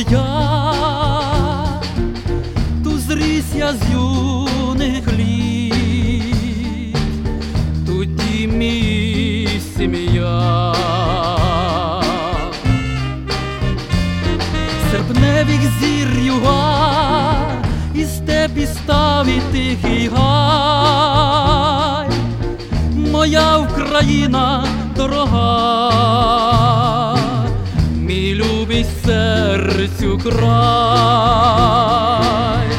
я, тут зріс я з юних літ, тут дім і сім'я. Серпневих зір юга, і степ, і став, і тихий гай, моя Україна дорога, мій любий серцю край.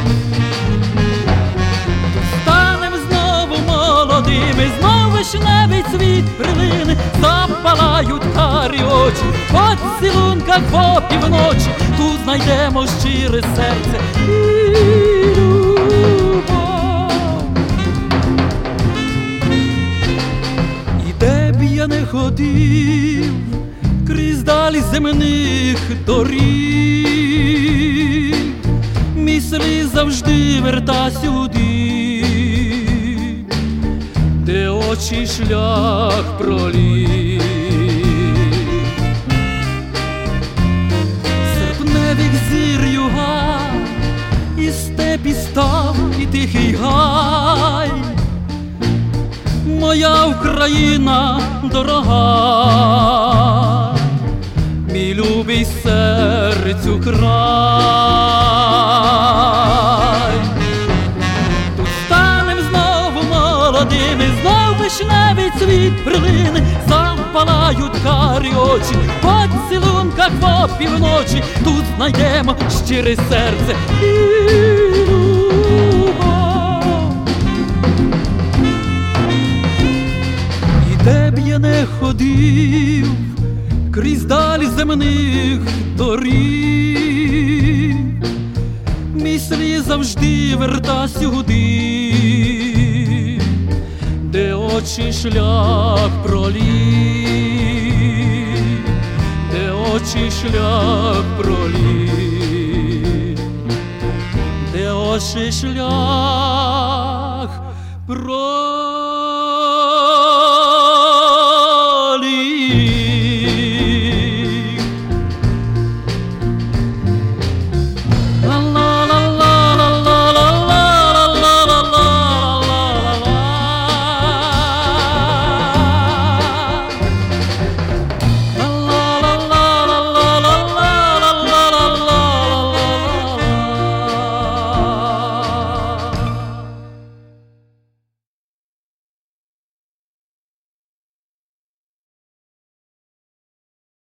Станем знову молодими, знов вишневий цвіт прилине, запалають карі очі, в поцілунках в опівночі, тут знайдемо щире серце і любов. І де б я не ходив, крізь далі земних доріг, мій слід завжди верта сюди, де очі шлях проліг. Серпневих зір юга, і степ, і став, і тихий гай, моя Україна дорога, мій любий серцю край. Тут станем знову молодими, знов вишневий цвіт прилине, запалають карі очі, в поцілунках в опівночі, тут знайдемо щире серце і любов. І де б я не ходив, крізь далі земних доріг, мій слід завжди верта сюди, де очі шлях проліг, де очі шлях проліг, де очі шлях проліг.